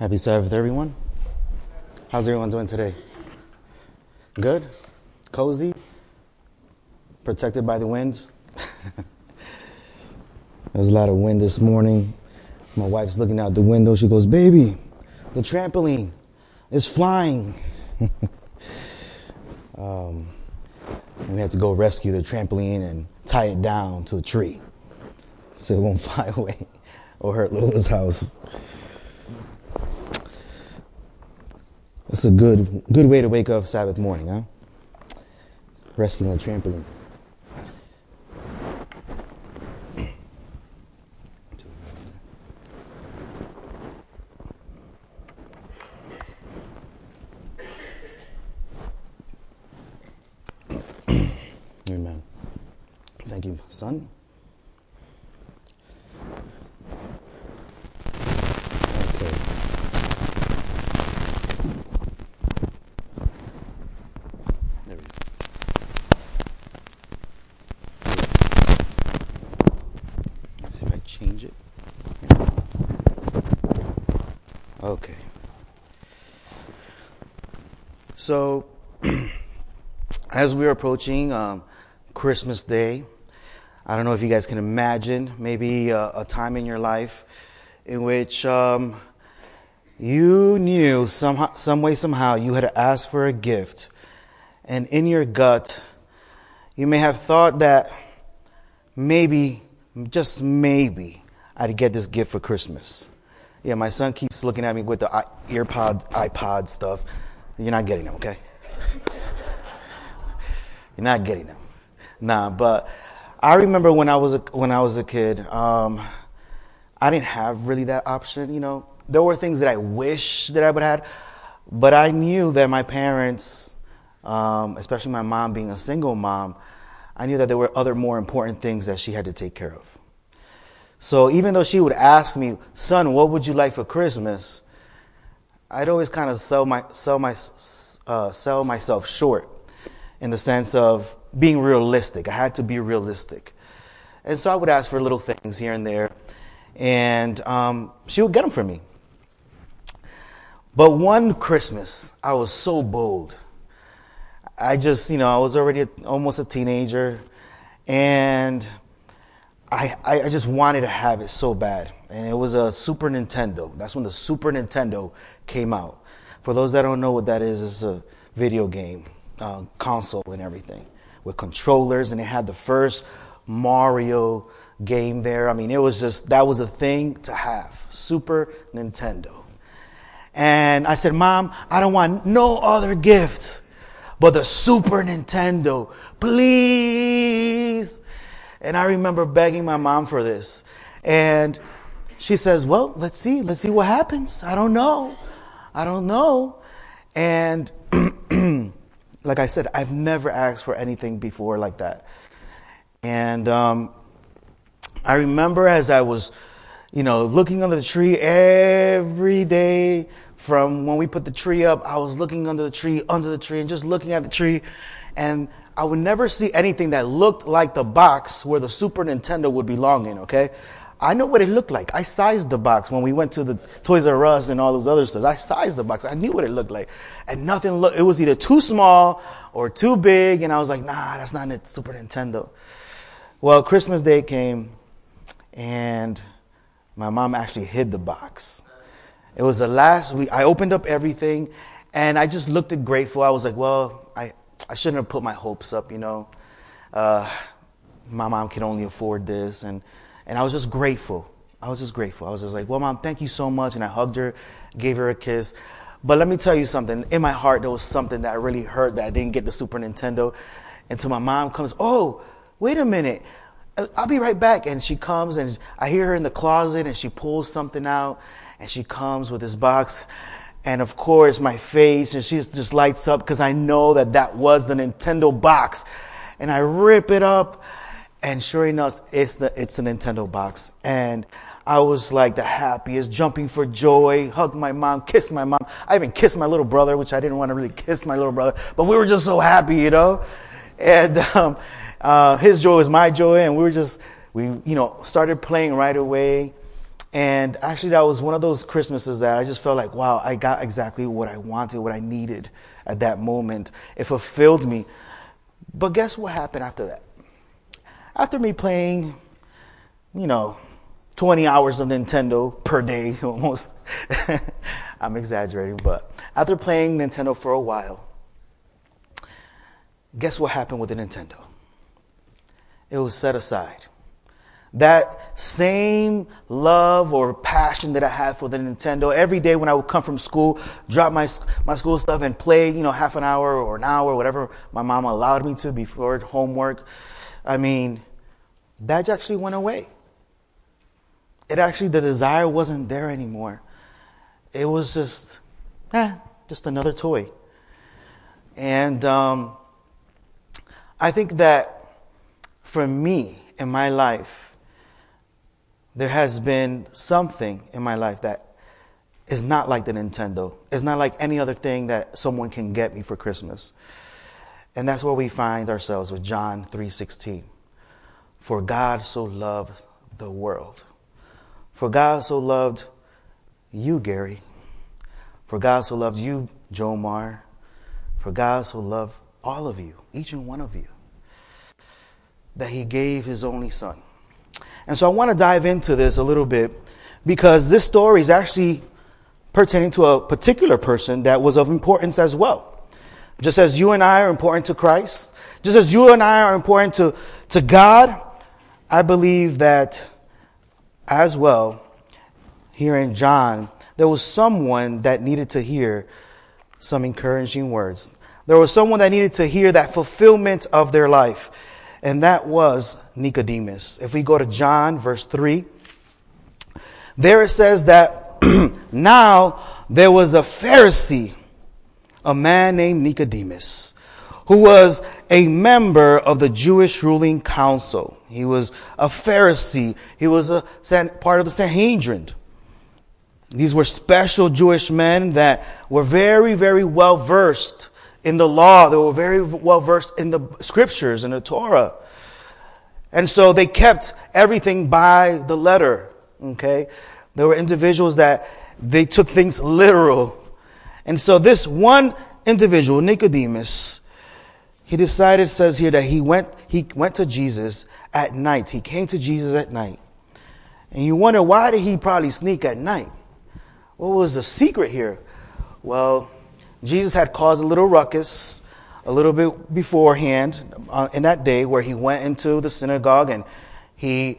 Happy Sabbath, everyone. How's everyone doing today? Good? Cozy? Protected by the wind? There's a lot of wind this morning. My wife's looking out the window. She goes, "Baby, the trampoline is flying." And we had to go rescue the trampoline and tie it down to the tree so it won't fly away or hurt Lola's house. That's a good way to wake up Sabbath morning, huh? Rescuing a trampoline. Amen. Thank you, son. Okay. There we go. Let's see if I change it. Okay. So, as we're approaching Christmas Day, I don't know if you guys can imagine maybe a time in your life in which you knew some way, somehow you had to ask for a gift. And in your gut, you may have thought that maybe, just maybe, I'd get this gift for Christmas. Yeah, my son keeps looking at me with the iPod stuff. You're not getting them, okay? You're not getting them. Nah, but I remember when I was a kid, I didn't have really that option, you know. There were things that I wish that I would have had, but I knew that my parents, especially my mom being a single mom, I knew that there were other more important things that she had to take care of. So even though she would ask me, "Son, what would you like for Christmas?" I'd always kind of sell myself short in the sense of being realistic. I had to be realistic. And so I would ask for little things here and there, and she would get them for me. But one Christmas, I was so bold. I was already almost a teenager, and I just wanted to have it so bad. And it was a Super Nintendo. That's when the Super Nintendo came out. For those that don't know what that is, it's a video game, console and everything, with controllers, and it had the first Mario game there. I mean, that was a thing to have, Super Nintendo. And I said, "Mom, I don't want no other gift but the Super Nintendo, please." And I remember begging my mom for this. And she says, "Well, let's see what happens. I don't know. And like I said, I've never asked for anything before like that. And I remember as I was, looking under the tree every day from when we put the tree up, I was looking under the tree, and just looking at the tree. And I would never see anything that looked like the box where the Super Nintendo would belong in, okay? I know what it looked like. I sized the box when we went to the Toys R Us and all those other stores. I sized the box. I knew what it looked like. And it was either too small or too big. And I was like, nah, that's not a Super Nintendo. Well, Christmas Day came, and my mom actually hid the box. It was the last week. I opened up everything, and I just looked grateful. I was like, well, I shouldn't have put my hopes up, My mom can only afford this. And I was just grateful. I was just like, "Well, Mom, thank you so much." And I hugged her, gave her a kiss. But let me tell you something. In my heart, there was something that really hurt that I didn't get the Super Nintendo. And so my mom comes, "Oh, wait a minute. I'll be right back." And she comes, and I hear her in the closet, and she pulls something out. And she comes with this box. And of course, my face, and she just lights up because I know that was the Nintendo box. And I rip it up. And sure enough, it's a Nintendo box. And I was like the happiest, jumping for joy, hugged my mom, kissed my mom. I even kissed my little brother, which I didn't want to really kiss my little brother. But we were just so happy, And his joy was my joy. And we started playing right away. And actually, that was one of those Christmases that I just felt like, wow, I got exactly what I wanted, what I needed at that moment. It fulfilled me. But guess what happened after that? After me playing, 20 hours of Nintendo per day almost. I'm exaggerating, but after playing Nintendo for a while, guess what happened with the Nintendo? It was set aside. That same love or passion that I had for the Nintendo, every day when I would come from school, drop my school stuff and play, half an hour or an hour, whatever my mom allowed me to before homework. That actually went away. The desire wasn't there anymore. It was just another toy. And I think that for me in my life, there has been something in my life that is not like the Nintendo. It's not like any other thing that someone can get me for Christmas. And that's where we find ourselves with John 3:16. For God so loved the world. For God so loved you, Gary. For God so loved you, Jomar. For God so loved all of you, each and one of you, that he gave his only son. And so I want to dive into this a little bit because this story is actually pertaining to a particular person that was of importance as well. Just as you and I are important to Christ, just as you and I are important to God, I believe that as well, here in John, there was someone that needed to hear some encouraging words. There was someone that needed to hear that fulfillment of their life. And that was Nicodemus. If we go to John verse 3, there it says that now there was a Pharisee, a man named Nicodemus, who was a member of the Jewish ruling council. He was a Pharisee. He was a part of the Sanhedrin. These were special Jewish men that were very, very well versed in the law. They were very well versed in the scriptures and the Torah. And so they kept everything by the letter. Okay. There were individuals that they took things literal. And so this one individual, Nicodemus, he decided, says here, that he went to Jesus at night. He came to Jesus at night. And you wonder, why did he probably sneak at night? What was the secret here? Well, Jesus had caused a little ruckus a little bit beforehand in that day, where he went into the synagogue and he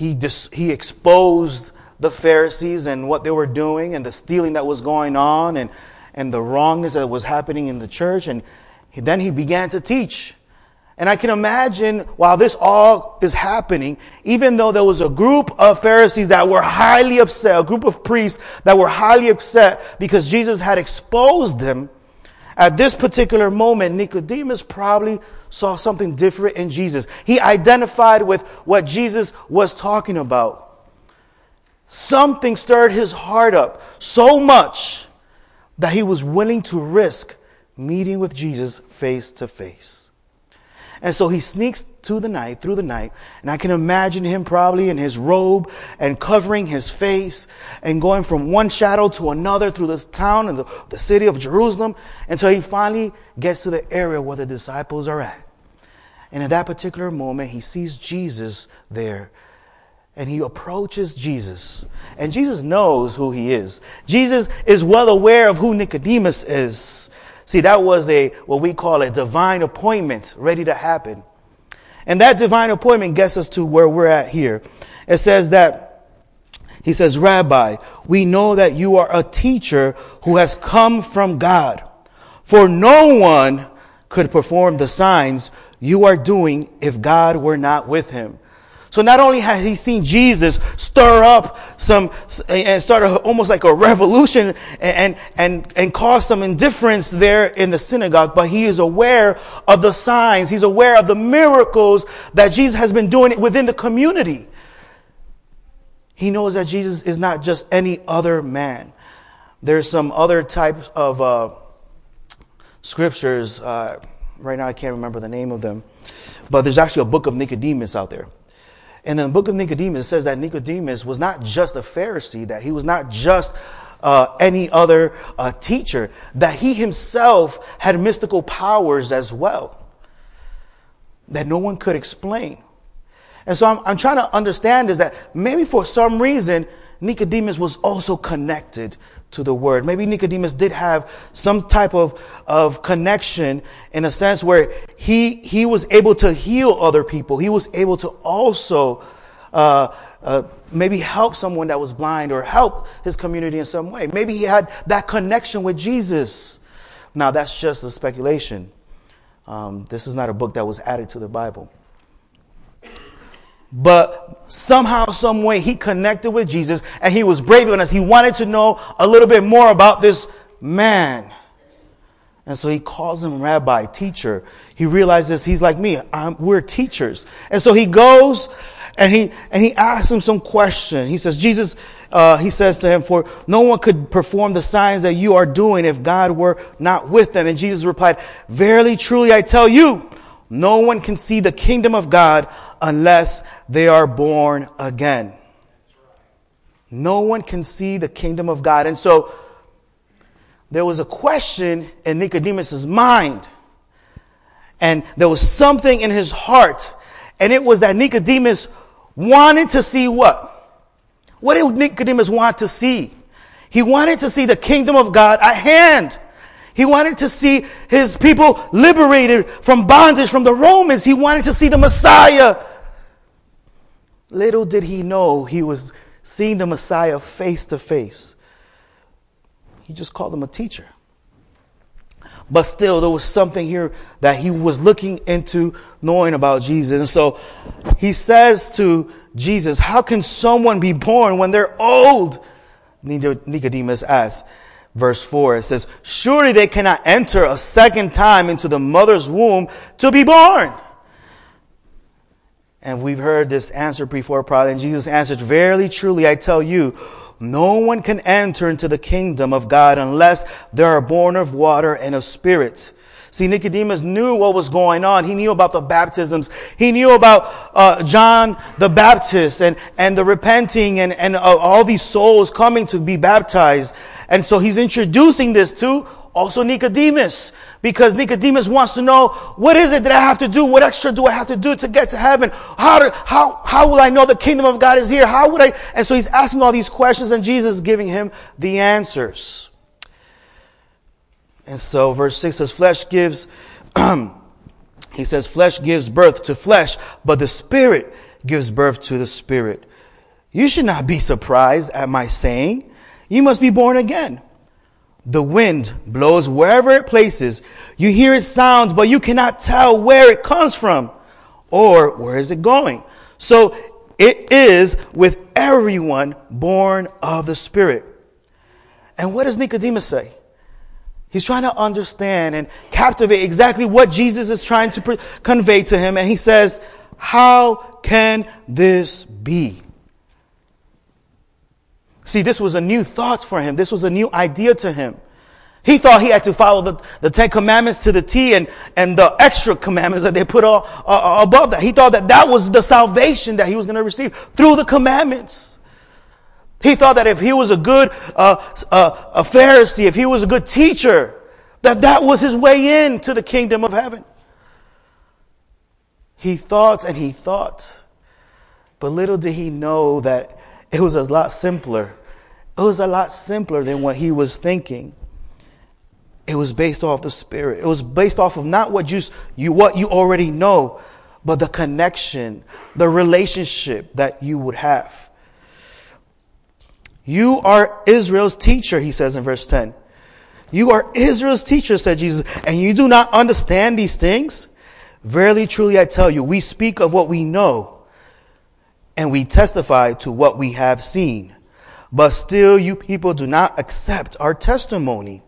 exposed the Pharisees and what they were doing and the stealing that was going on and the wrongness that was happening in the church. And then he began to teach. And I can imagine while this all is happening, even though there was a group of Pharisees that were highly upset, a group of priests that were highly upset because Jesus had exposed them, at this particular moment, Nicodemus probably saw something different in Jesus. He identified with what Jesus was talking about. Something stirred his heart up so much that he was willing to risk meeting with Jesus face to face. And so he sneaks through the night, and I can imagine him probably in his robe and covering his face and going from one shadow to another through this town and the city of Jerusalem until he finally gets to the area where the disciples are at. And at that particular moment, he sees Jesus there. And he approaches Jesus. And Jesus knows who he is. Jesus is well aware of who Nicodemus is. See, that was what we call a divine appointment ready to happen. And that divine appointment gets us to where we're at here. It says that, he says, Rabbi, we know that you are a teacher who has come from God. For no one could perform the signs you are doing if God were not with him. So not only has he seen Jesus stir up and start almost like a revolution and cause some indifference there in the synagogue, but he is aware of the signs. He's aware of the miracles that Jesus has been doing within the community. He knows that Jesus is not just any other man. There's some other types of scriptures. Right now I can't remember the name of them. But there's actually a book of Nicodemus out there. And in the book of Nicodemus, it says that Nicodemus was not just a Pharisee, that he was not just any other teacher, that he himself had mystical powers as well that no one could explain. And so I'm trying to understand is that maybe for some reason, Nicodemus was also connected to the word. Maybe Nicodemus did have some type of connection in a sense where he was able to heal other people. He was able to also maybe help someone that was blind or help his community in some way. Maybe he had that connection with Jesus. Now, that's just a speculation. This is not a book that was added to the Bible. But somehow, some way, he connected with Jesus and he was brave enough. He wanted to know a little bit more about this man. And so he calls him rabbi, teacher. He realizes he's like me. We're teachers. And so he goes and he asks him some question. He says, Jesus, he says to him, for no one could perform the signs that you are doing if God were not with them. And Jesus replied, verily, truly, I tell you, no one can see the kingdom of God unless they are born again. No one can see the kingdom of God. And so there was a question in Nicodemus's mind. And there was something in his heart. And it was that Nicodemus wanted to see what? What did Nicodemus want to see? He wanted to see the kingdom of God at hand. He wanted to see his people liberated from bondage from the Romans. He wanted to see the Messiah. Little did he know he was seeing the Messiah face to face. He just called him a teacher. But still, there was something here that he was looking into knowing about Jesus. And so he says to Jesus, how can someone be born when they're old? Nicodemus asks. Verse 4, it says, surely they cannot enter a second time into the mother's womb to be born. And we've heard this answer before, probably. And Jesus answered, verily, truly, I tell you, no one can enter into the kingdom of God unless they are born of water and of spirit. See, Nicodemus knew what was going on. He knew about the baptisms. He knew about John the Baptist and the repenting and all these souls coming to be baptized. And so he's introducing this to also Nicodemus, because Nicodemus wants to know, what is it that I have to do? What extra do I have to do to get to heaven? How will I know the kingdom of God is here? How would I? And so he's asking all these questions, and Jesus is giving him the answers. And so verse 6 says, flesh gives birth to flesh, but the Spirit gives birth to the Spirit. You should not be surprised at my saying, you must be born again. The wind blows wherever it places. You hear its sounds, but you cannot tell where it comes from or where is it going. So it is with everyone born of the Spirit. And what does Nicodemus say? He's trying to understand and captivate exactly what Jesus is trying to convey to him. And he says, how can this be? See, this was a new thought for him. This was a new idea to him. He thought he had to follow the 10 commandments to the T and the extra commandments that they put above that. He thought that was the salvation that he was going to receive through the commandments. He thought that if he was a good a Pharisee, if he was a good teacher, that was his way into the kingdom of heaven. He thought and he thought. But little did he know that it was a lot simpler. It was a lot simpler than what he was thinking. It was based off the Spirit. It was based off of not what you already know, but the connection, the relationship that you would have. You are Israel's teacher, he says in verse 10. You are Israel's teacher, said Jesus, and you do not understand these things? Verily, truly, I tell you, we speak of what we know, and we testify to what we have seen. But still you people do not accept our testimony.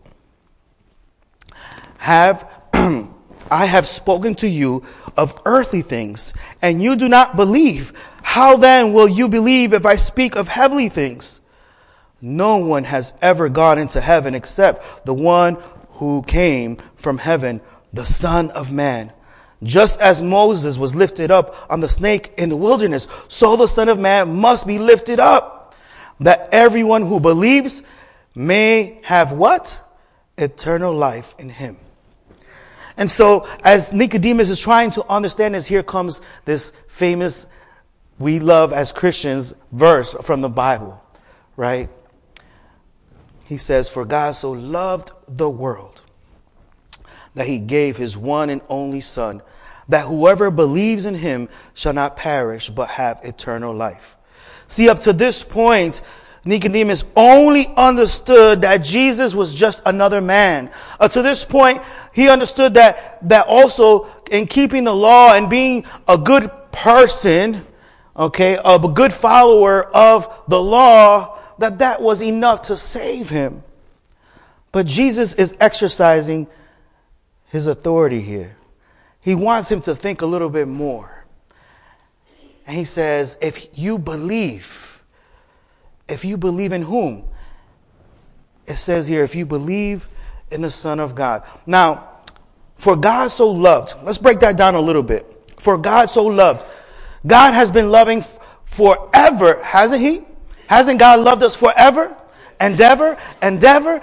I have spoken to you of earthly things, and you do not believe. How then will you believe if I speak of heavenly things? No one has ever gone into heaven except the one who came from heaven, the Son of Man. Just as Moses was lifted up on the snake in the wilderness, so the Son of Man must be lifted up, that everyone who believes may have what? Eternal life in him. And so as Nicodemus is trying to understand this, here comes this famous, we love as Christians, verse from the Bible, right? He says, for God so loved the world that he gave his one and only Son, that whoever believes in him shall not perish, but have eternal life. See, up to this point, Nicodemus only understood that Jesus was just another man. To this point, he understood that also in keeping the law and being a good person, okay, a good follower of the law, that was enough to save him. But Jesus is exercising his authority here. He wants him to think a little bit more. And he says, if you believe in whom? It says here, if you believe in the Son of God. Now, for God so loved, let's break that down a little bit. For God so loved. God has been loving forever, hasn't he? Hasn't God loved us forever? Endeavor. From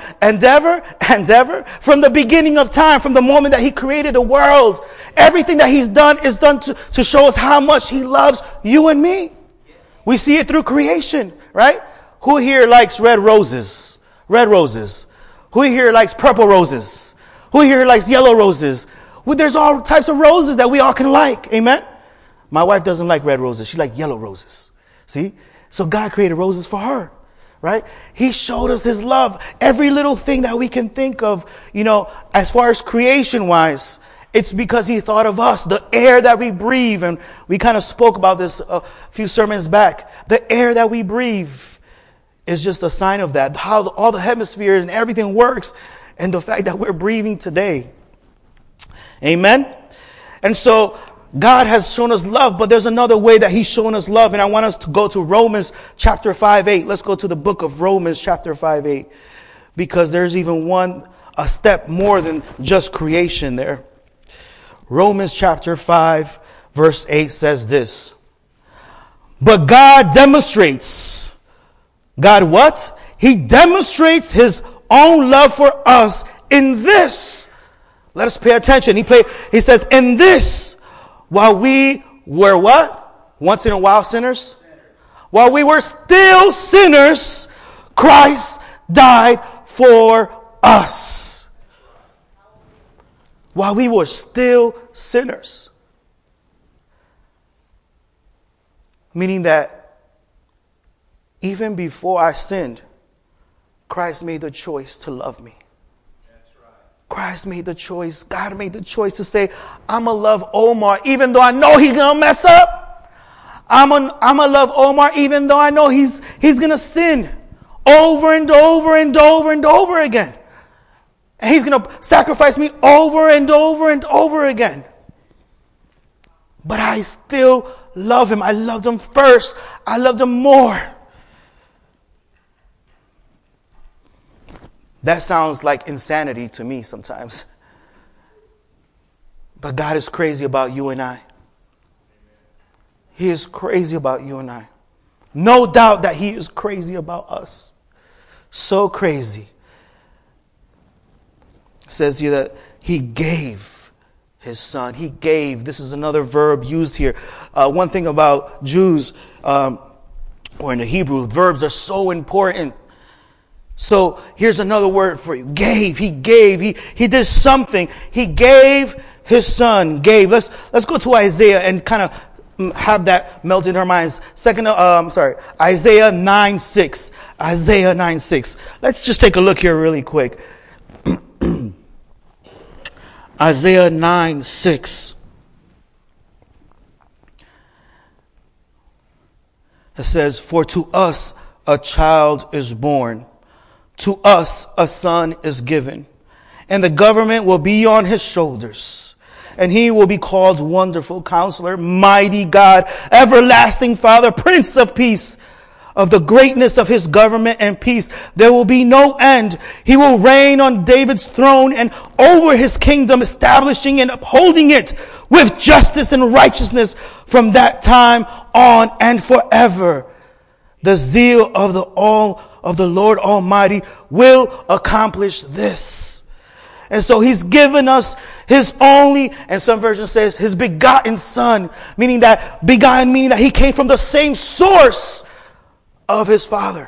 the beginning of time, from the moment that he created the world, everything that he's done is done to show us how much he loves you and me. We see it through creation, right? Who here likes red roses? Red roses. Who here likes purple roses? Who here likes yellow roses? Well, there's all types of roses that we all can like. Amen? My wife doesn't like red roses. She likes yellow roses. See? So God created roses for her. Right? He showed us his love. Every little thing that we can think of, as far as creation wise, it's because he thought of us, the air that we breathe. And we kind of spoke about this a few sermons back. The air that we breathe is just a sign of that. How all the hemispheres and everything works, and the fact that we're breathing today. Amen. And so God has shown us love, but there's another way that he's shown us love. And I want us to go to Romans chapter 5:8. Let's go to the book of Romans chapter 5:8, because there's even a step more than just creation there. Romans chapter 5 verse 8 says this. But God demonstrates. God what? He demonstrates his own love for us in this. Let us pay attention. He says, in this, while we were what? Once in a while sinners? While we were still sinners, Christ died for us. While we were still sinners. Meaning that even before I sinned, Christ made the choice to love me. Christ made the choice. God made the choice to say, I'm going to love Omar even though I know he's going to mess up. I'm going to love Omar even though I know he's going to sin over and over and over and over again. And he's going to sacrifice me over and over and over again. But I still love him. I loved him first. I loved him more. That sounds like insanity to me sometimes. But God is crazy about you and I. He is crazy about you and I. No doubt that he is crazy about us. So crazy. It says here that he gave his son. He gave. This is another verb used here. One thing about Jews, or in the Hebrew, verbs are so important. So here's another word for you. Gave. He gave. He did something. He gave his son. Gave. Let's go to Isaiah and kind of have that melt in our minds. Isaiah 9:6. Isaiah 9:6. Let's just take a look here really quick. Isaiah 9:6. It says, for to us a child is born. To us a son is given, and the government will be on his shoulders. And he will be called Wonderful Counselor, Mighty God, Everlasting Father, Prince of Peace. Of the greatness of his government and peace, there will be no end. He will reign on David's throne and over his kingdom, establishing and upholding it with justice and righteousness from that time on and forever. The zeal of the Lord Almighty will accomplish this. And so he's given us his only, and some version says his begotten son, meaning that he came from the same source of his Father.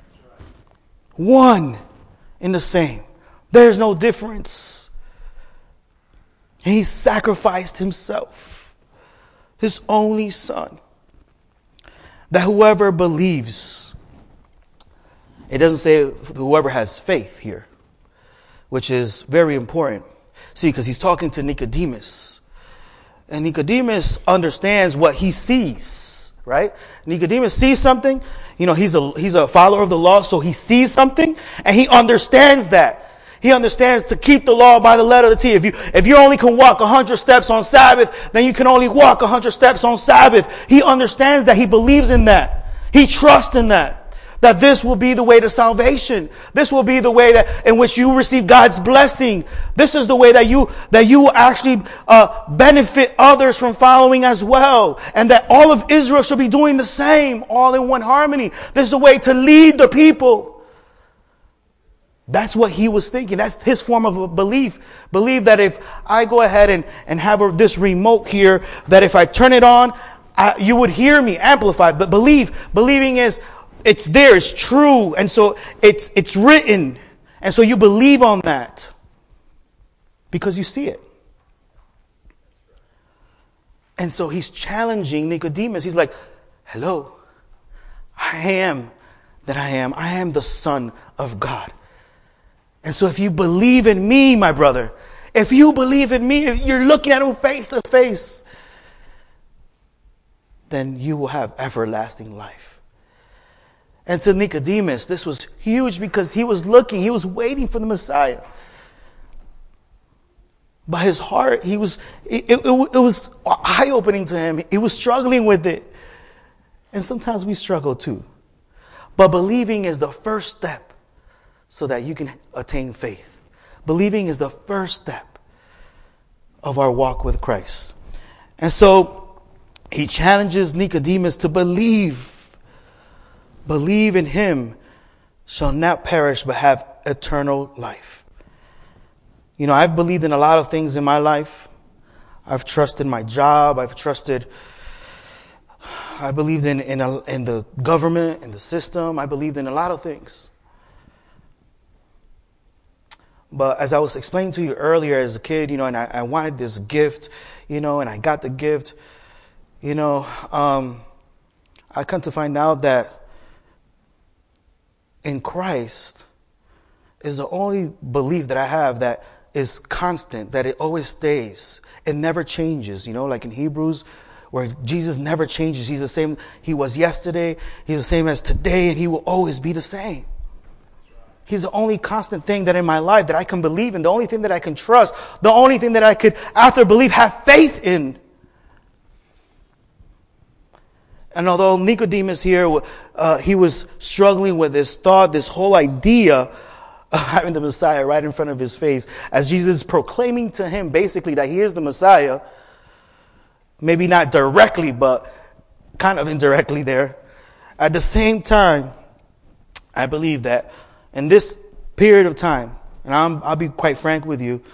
One in the same. There's no difference. He sacrificed himself, his only son, that whoever believes, it doesn't say whoever has faith here, which is very important. See, because he's talking to Nicodemus. And Nicodemus understands what he sees, right? Nicodemus sees something. You know, he's a follower of the law, so he sees something, and he understands that. He understands to keep the law by the letter of the T. If you only can walk 100 steps on Sabbath, then you can only walk 100 steps on Sabbath. He understands that. He believes in that. He trusts in that. That this will be the way to salvation. This will be the way in which you receive God's blessing. This is the way that you will actually benefit others from following as well. And that all of Israel should be doing the same, all in one harmony. This is the way to lead the people. That's what he was thinking. That's his form of a belief. Believe that if I go ahead and have this remote here, that if I turn it on, you would hear me amplified. But believing is, it's there, it's true, and so it's written. And so you believe on that because you see it. And so he's challenging Nicodemus. He's like, hello, I am that I am. I am the Son of God. And so if you believe in me, my brother, if you believe in me, if you're looking at him face to face, then you will have everlasting life. And to Nicodemus, this was huge because he was waiting for the Messiah. But his heart, it was eye-opening to him. He was struggling with it. And sometimes we struggle too. But believing is the first step so that you can attain faith. Believing is the first step of our walk with Christ. And so he challenges Nicodemus to believe. Believe in him shall not perish but have eternal life. You know, I've believed in a lot of things in my life. I've trusted my job. I believed in the government, in the system. I believed in a lot of things. But as I was explaining to you earlier as a kid, you know, and I wanted this gift, you know, and I got the gift, you know, I come to find out that in Christ is the only belief that I have that is constant, that it always stays. It never changes, you know, like in Hebrews, where Jesus never changes. He's the same. He was yesterday. He's the same as today, and he will always be the same. He's the only constant thing that in my life that I can believe in, the only thing that I can trust, the only thing that I could, after belief, have faith in. And although Nicodemus here, he was struggling with this thought, this whole idea of having the Messiah right in front of his face, as Jesus is proclaiming to him basically that he is the Messiah, maybe not directly, but kind of indirectly there. At the same time, I believe that in this period of time, and I'll be quite frank with you,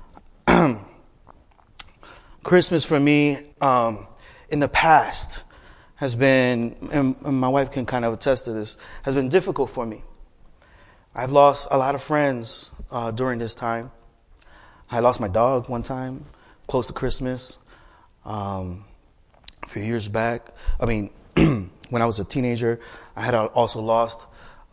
Christmas for me in the past has been, and my wife can kind of attest to this, has been difficult for me. I've lost a lot of friends during this time. I lost my dog one time, close to Christmas, a few years back. I mean, when I was a teenager, I had also lost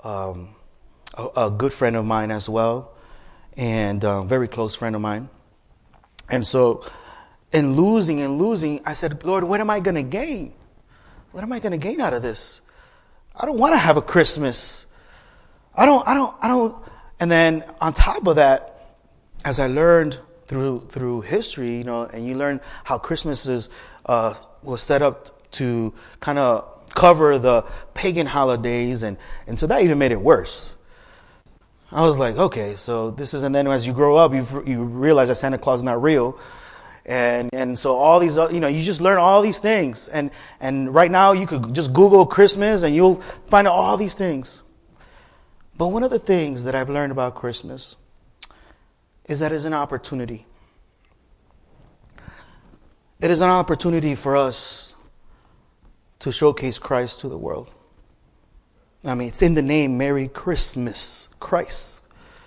a good friend of mine as well, and a very close friend of mine. And so in losing, I said, Lord, what am I going to gain? What am I going to gain out of this? I don't want to have a Christmas. I don't. And then on top of that, as I learned through history, you know, and you learn how Christmas was set up to kind of cover the pagan holidays, and so that even made it worse. I was like, okay, so this is, and then as you grow up, you realize that Santa Claus is not real, And so all these, you just learn all these things. And right now you could just Google Christmas and you'll find out all these things. But one of the things that I've learned about Christmas is that it's an opportunity. It is an opportunity for us to showcase Christ to the world. I mean, it's in the name, Merry Christmas, Christ.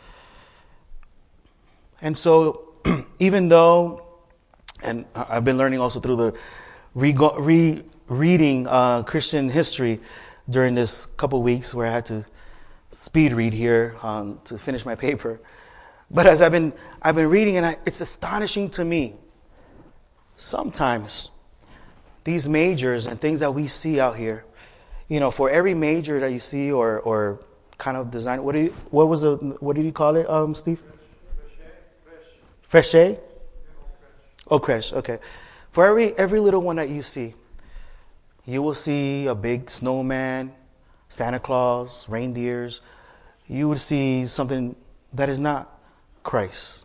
And so, even though, and I've been learning also through the reading Christian history during this couple weeks where I had to speed read here to finish my paper. But as I've been reading, and it's astonishing to me. Sometimes these majors and things that we see out here, for every major that you see or kind of design, what did you call it, Steve? Freshe? Oh, creche. Okay. For every little one that you see, you will see a big snowman, Santa Claus, reindeers. You would see something that is not Christ.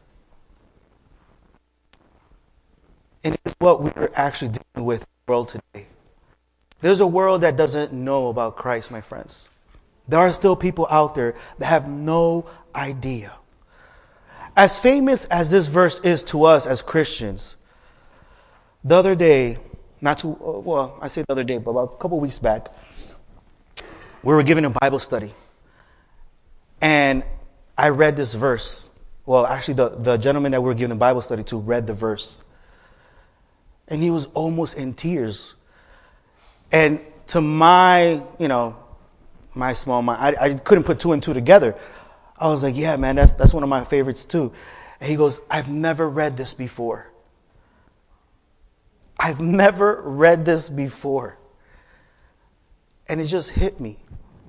And it's what we're actually dealing with in the world today. There's a world that doesn't know about Christ, my friends. There are still people out there that have no idea. As famous as this verse is to us as Christians, the other day, I say the other day, but about a couple weeks back, we were given a Bible study. And I read this verse. Well, actually, the gentleman that we were giving the Bible study to read the verse. And he was almost in tears. And to my small mind, I couldn't put two and two together. I was like, yeah, man, that's one of my favorites too. And he goes, I've never read this before. I've never read this before. And it just hit me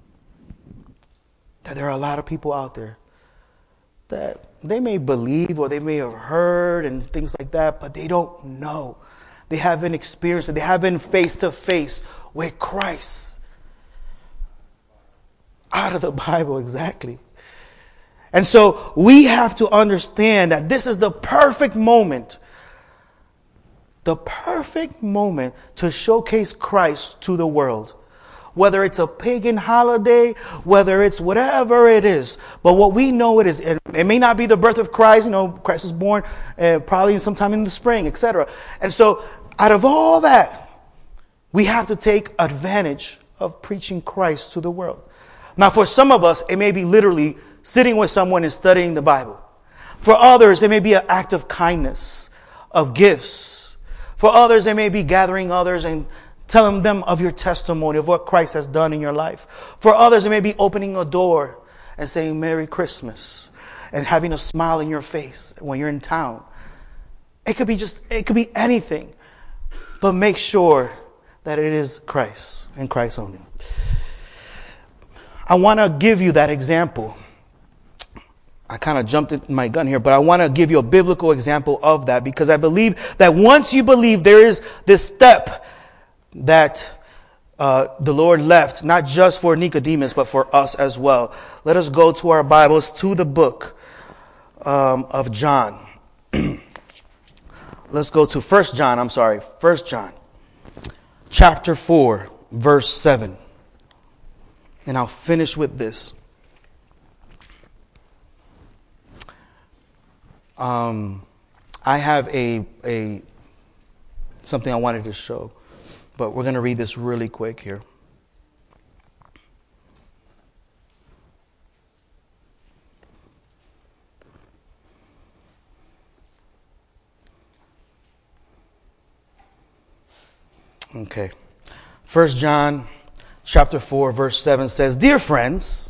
that there are a lot of people out there that they may believe or they may have heard and things like that, but they don't know. They haven't experienced it. They haven't been face to face with Christ. Out of the Bible, exactly. And so we have to understand that this is the perfect moment to showcase Christ to the world. Whether it's a pagan holiday, whether it's whatever it is. But what we know it is, it may not be the birth of Christ. Christ was born probably sometime in the spring, etc. And so out of all that, we have to take advantage of preaching Christ to the world. Now, for some of us, it may be literally sitting with someone and studying the Bible. For others, it may be an act of kindness, of gifts. For others, it may be gathering others and telling them of your testimony, of what Christ has done in your life. For others, it may be opening a door and saying Merry Christmas and having a smile in your face when you're in town. It could be anything. But make sure that it is Christ and Christ only. I want to give you that example. I kind of jumped in my gun here, but I want to give you a biblical example of that because I believe that once you believe, there is this step that the Lord left, not just for Nicodemus, but for us as well. Let us go to our Bibles, to the book of John. Let's go to 1 John, chapter 4, verse 7. And I'll finish with this. I have something I wanted to show, but we're going to read this really quick here. Okay. 1 John chapter 4, verse 7 says, Dear friends,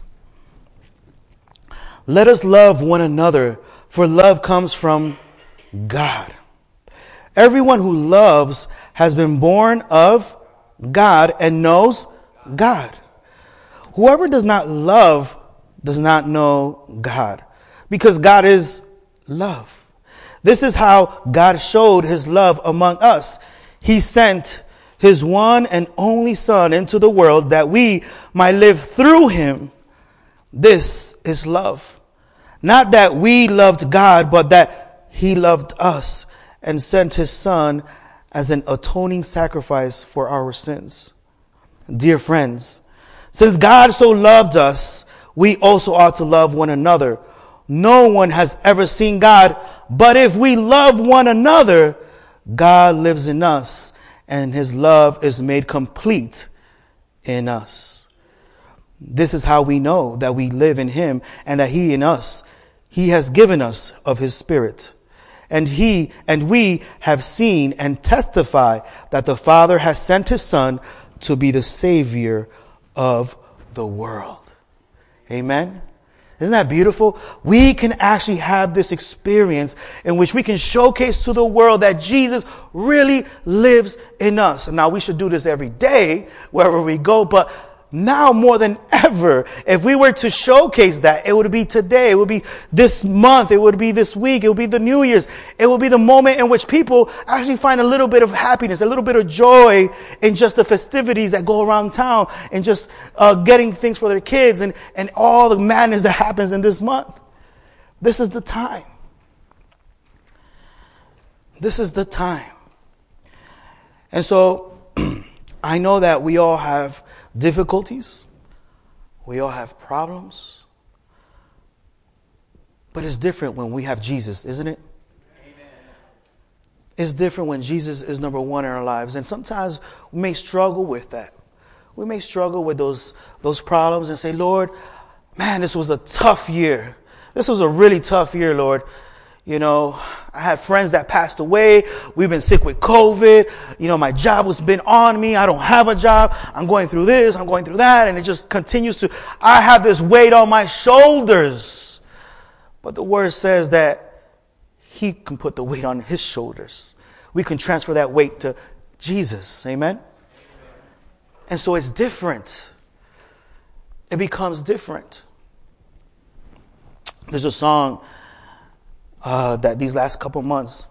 let us love one another, for love comes from God. Everyone who loves has been born of God and knows God. Whoever does not love does not know God, because God is love. This is how God showed his love among us. He sent his one and only Son into the world that we might live through him. This is love. Not that we loved God, but that he loved us and sent his Son as an atoning sacrifice for our sins. Dear friends, since God so loved us, we also ought to love one another. No one has ever seen God, but if we love one another, God lives in us, and his love is made complete in us. This is how we know that we live in him and that he in us. He has given us of his Spirit. And we have seen and testify that the Father has sent his Son to be the Savior of the world. Amen. Isn't that beautiful? We can actually have this experience in which we can showcase to the world that Jesus really lives in us. And now we should do this every day wherever we go, but now more than ever, if we were to showcase that, it would be today, it would be this month, it would be this week, it would be the New Year's. It would be the moment in which people actually find a little bit of happiness, a little bit of joy in just the festivities that go around town and just getting things for their kids and all the madness that happens in this month. This is the time. This is the time. And so I know that we all have difficulties. We all have problems. But it's different when we have Jesus, isn't it? Amen. It's different when Jesus is number one in our lives. And sometimes we may struggle with that. We may struggle with those problems and say, Lord, man, this was a tough year. This was a really tough year, Lord. You know, I had friends that passed away. We've been sick with COVID. You know, my job has been on me. I don't have a job. I'm going through this. I'm going through that. And it just continues to, I have this weight on my shoulders. But the word says that he can put the weight on his shoulders. We can transfer that weight to Jesus. Amen. And so it's different. It becomes different. There's a song that these last couple months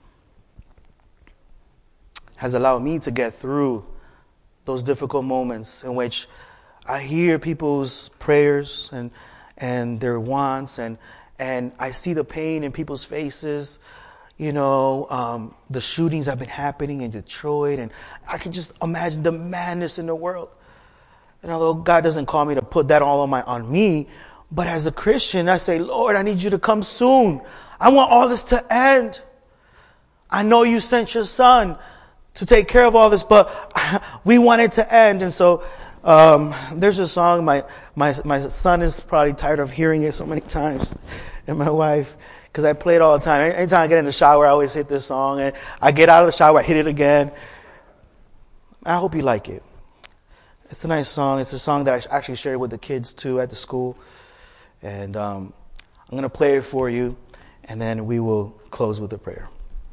has allowed me to get through those difficult moments in which I hear people's prayers and their wants and I see the pain in people's faces. You know, the shootings have been happening in Detroit, and I can just imagine the madness in the world. And although God doesn't call me to put that all on me, but as a Christian, I say, Lord, I need you to come soon. I want all this to end. I know you sent your Son to take care of all this, but we want it to end. And so there's a song. My son is probably tired of hearing it so many times, and my wife, because I play it all the time. Anytime I get in the shower, I always hit this song. And I get out of the shower, I hit it again. I hope you like it. It's a nice song. It's a song that I actually shared with the kids too at the school. And I'm going to play it for you. And then we will close with a prayer.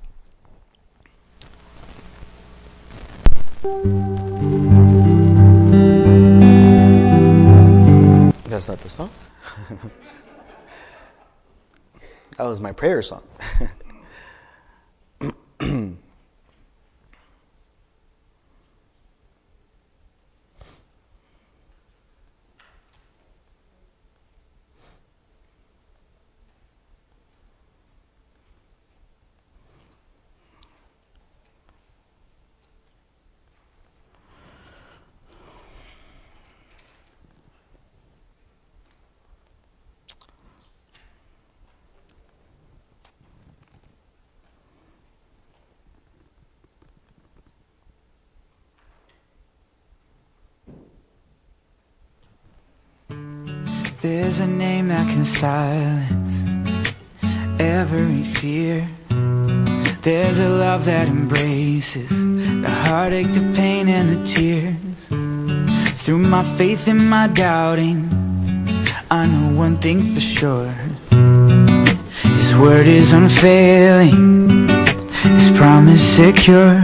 That's not the song. That was my prayer song. There's a name that can silence every fear. There's a love that embraces the heartache, the pain, and the tears. Through my faith and my doubting, I know one thing for sure. His word is unfailing, His promise secure.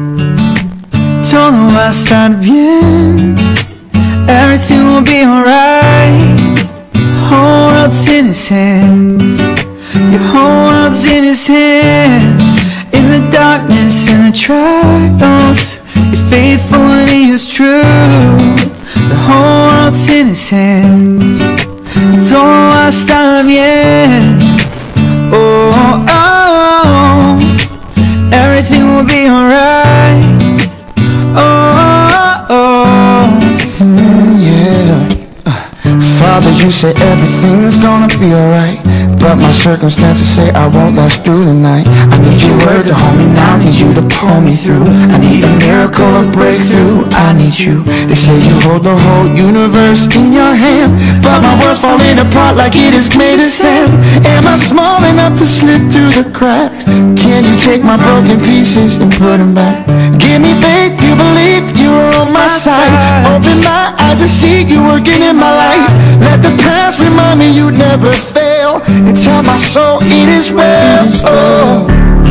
Todo va a estar bien, everything will be alright. Your whole world's in His hands. Your whole world's in His hands. In the darkness and the trials, He's faithful and He is true. The whole world's in His hands. Todo va a estar bien. Oh, oh, oh. You say everything's gonna be alright, but my circumstances say I won't last through the night. I need your word to hold me now, need you to pull me through. I need a miracle, a breakthrough, I need you. They say you hold the whole universe in your hand, but my world's falling apart like it is made of sand. Am I small enough to slip through the cracks? Can you take my broken pieces and put them back? Give me faith, you believe you are on my side. Open my eyes and see you working in my life. Let the past remind me you never fail, and tell my soul it is well. Oh,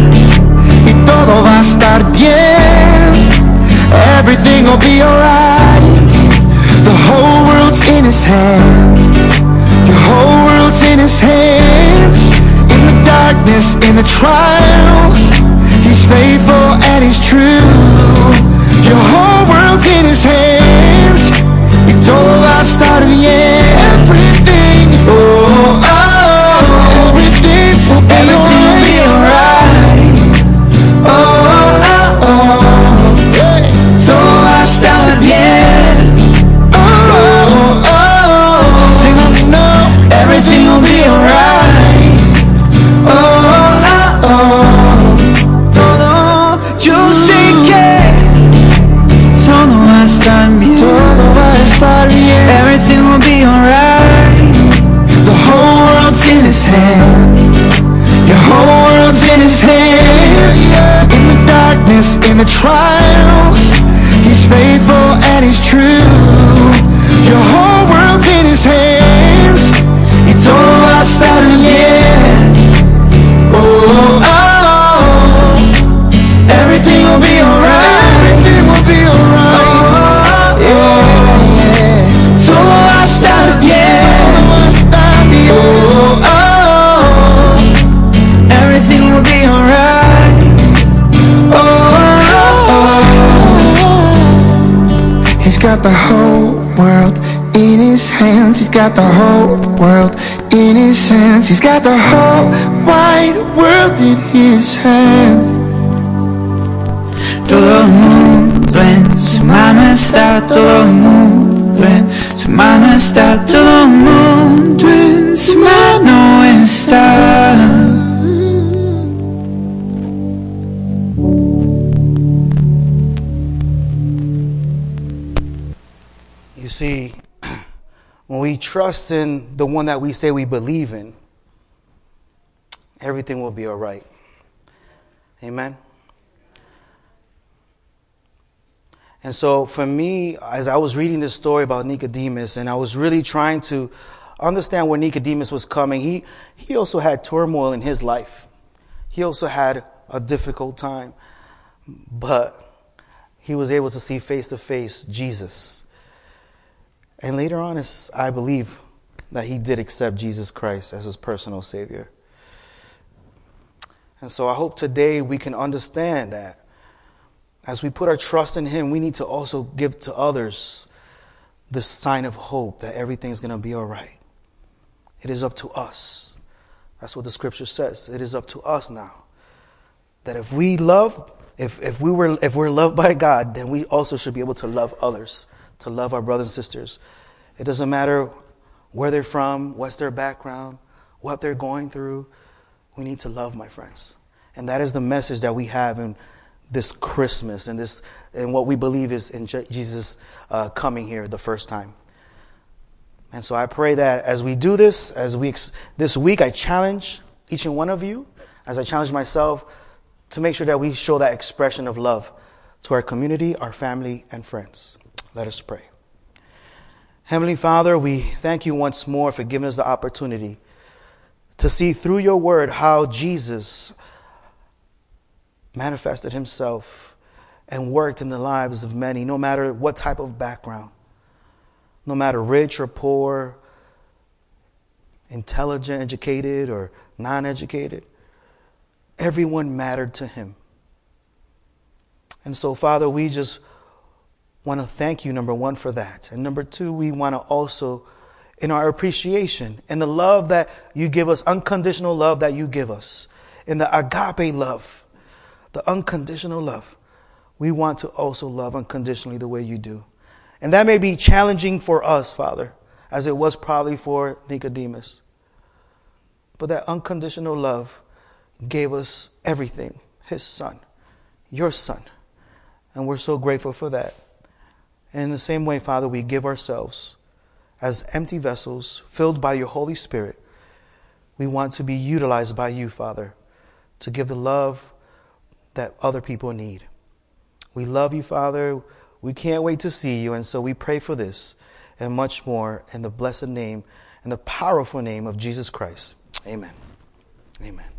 y todo va a estar bien. Everything will be alright. The whole world's in his hands. The whole world's in his hands. In the darkness, in the trials, he's faithful and he's true. Your whole world's in his hands. Y todo va a estar bien. Everything, oh, oh, everything will be alright. Oh, oh, oh, todo va a estar bien. Oh, oh, oh, sing on me now. Everything will be alright. Oh, oh, oh, todo, yo sé que todo va a estar bien. Todo va a estar bien. Everything will be alright. The whole world's in his hands. Your whole world's in his hands. In the darkness, in the trials, he's faithful and he's true. Your whole world's in his hands. Y todo va a estar bien. Oh, oh, oh. Everything will be alright. Everything will be alright. Oh, yeah, yeah. Todo va a estar bien. Todo va a estar bien. Oh, oh, oh. Everything will be alright. Oh, oh, oh. He's got the whole world in his hands. He's got the whole world in his hands. He's got the whole wide world in his hands. Todo el mundo en su mano está. Todo el mundo en su mano está. Todo el mundo en su mano está. You see, when we trust in the one that we say we believe in, everything will be all right. Amen. And so for me, as I was reading this story about Nicodemus, and I was really trying to understand where Nicodemus was coming, he also had turmoil in his life. He also had a difficult time. But he was able to see face to face Jesus. And later on, I believe that he did accept Jesus Christ as his personal Savior. And so I hope today we can understand that as we put our trust in him, we need to also give to others this sign of hope that everything's going to be all right. It is up to us. That's what the scripture says. It is up to us now. That if we love, if we're loved by God, then we also should be able to love others, to love our brothers and sisters. It doesn't matter where they're from, what's their background, what they're going through. We need to love, my friends. And that is the message that we have in this Christmas and what we believe is in Jesus coming here the first time. And so I pray that as we do this, this week, I challenge each and one of you, as I challenge myself, to make sure that we show that expression of love to our community, our family, and friends. Let us pray. Heavenly Father, we thank you once more for giving us the opportunity to see through your word how Jesus manifested himself and worked in the lives of many, no matter what type of background, no matter rich or poor, intelligent, educated, or non-educated. Everyone mattered to him. And so, Father, we just want to thank you, number one, for that. And number two, we want to also, in our appreciation, in the love that you give us, unconditional love that you give us, in the agape love, the unconditional love, we want to also love unconditionally the way you do. And that may be challenging for us, Father, as it was probably for Nicodemus. But that unconditional love gave us everything, his son, your son. And we're so grateful for that. And in the same way, Father, we give ourselves as empty vessels filled by your Holy Spirit. We want to be utilized by you, Father, to give the love that other people need. We love you, Father. We can't wait to see you. And so we pray for this and much more in the blessed name and the powerful name of Jesus Christ. Amen. Amen.